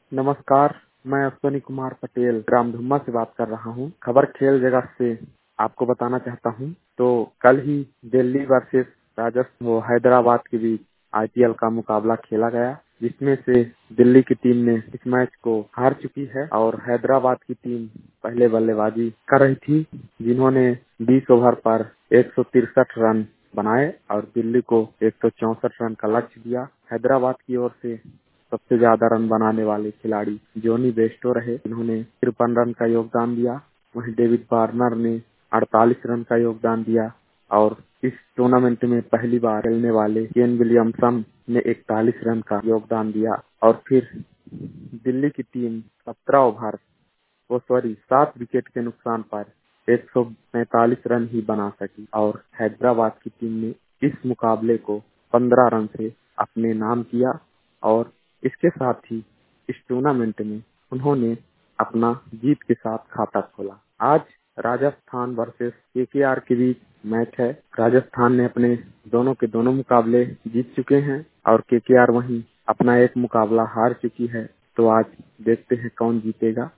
नमस्कार, मैं अश्वनी कुमार पटेल ग्राम धुम्मा से बात कर रहा हूँ। खबर खेल जगत से आपको बताना चाहता हूँ। तो कल ही दिल्ली वर्सेस हैदराबाद के बीच आईपीएल का मुकाबला खेला गया, जिसमें से दिल्ली की टीम ने इस मैच को हार चुकी है और हैदराबाद की टीम पहले बल्लेबाजी कर रही थी, जिन्होंने 20 ओवर पर 163 रन बनाए और दिल्ली को 164 रन का लक्ष्य दिया। हैदराबाद की ओर से सबसे ज्यादा रन बनाने वाले खिलाड़ी जोनी बेस्टो रहे, जिन्होंने 53 रन का योगदान दिया। वहीं डेविड वार्नर ने 48 रन का योगदान दिया और इस टूर्नामेंट में पहली बार खेलने वाले केन विलियमसन ने 41 रन का योगदान दिया और फिर दिल्ली की टीम 7 विकेट के नुकसान पर 145 रन ही बना सकी और हैदराबाद की टीम ने इस मुकाबले को 15 रन से अपने नाम किया और इसके साथ ही इस टूर्नामेंट में उन्होंने अपना जीत के साथ खाता खोला। आज राजस्थान वर्सेस केकेआर के बीच मैच है। राजस्थान ने अपने दोनों के दोनों मुकाबले जीत चुके हैं और केकेआर वहीं अपना एक मुकाबला हार चुकी है। तो आज देखते हैं कौन जीतेगा।